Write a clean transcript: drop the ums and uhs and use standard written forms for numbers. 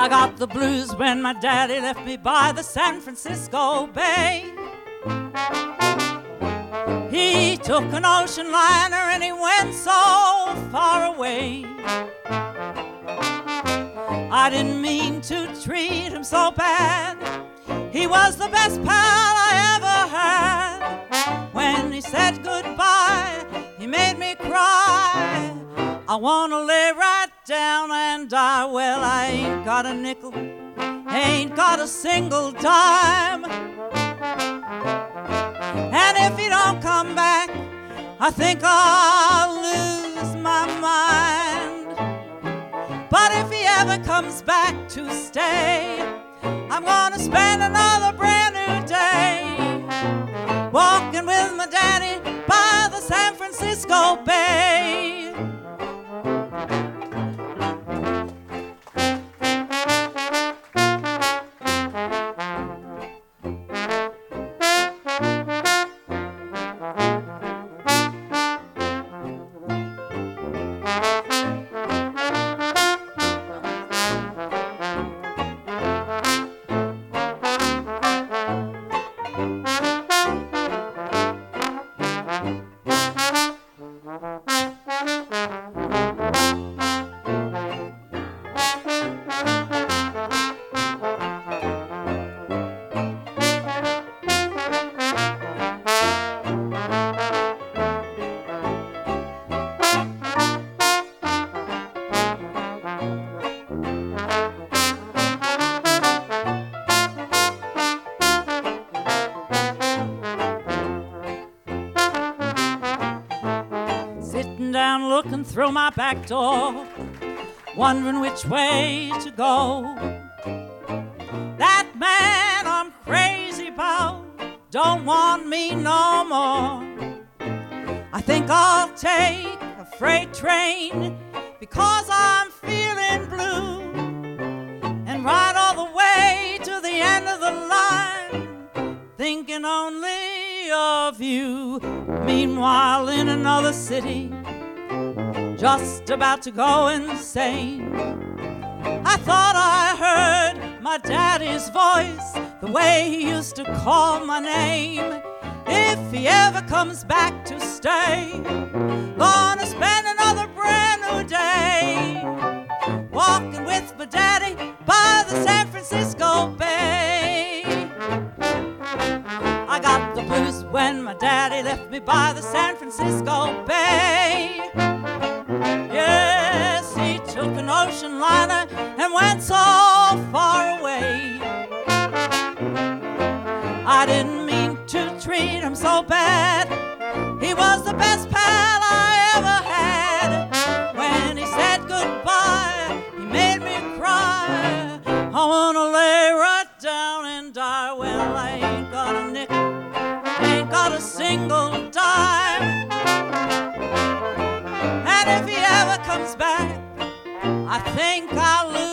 I got the blues when my daddy left me by the San Francisco Bay. He took an ocean liner and he went so far away. I didn't mean to treat him so bad. He was the best pal I ever had. When he said goodbye, he made me cry. I wanna lay right down and die. Well, I ain't got a nickel, ain't got a single dime. And if he don't come back, I think I'll lose my mind. But if he ever comes back to stay, I'm gonna spend another brand new day walking with my daddy by the San Francisco Bay. Down looking through my back door, wondering which way to go. That man I'm crazy about don't want me no more. I think I'll take a freight train because I'm feeling blue and ride all the way to the end of the line, thinking only of you. Meanwhile, in another city, just about to go insane, I thought I heard my daddy's voice, the way he used to call my name. If he ever comes back to stay, gonna spend another brand new day walking with my daddy by the San Francisco Bay. I got the blues when my daddy left me by the San Francisco Bay. Yes, he took an ocean liner and went so far away. I didn't mean to treat him so bad. He was the best pal I ever had. When he said goodbye, he made me cry. I wanna lay right down and die. Well, I ain't got a nickel, ain't got a single dime. And if he ever comes back, I think I'll lose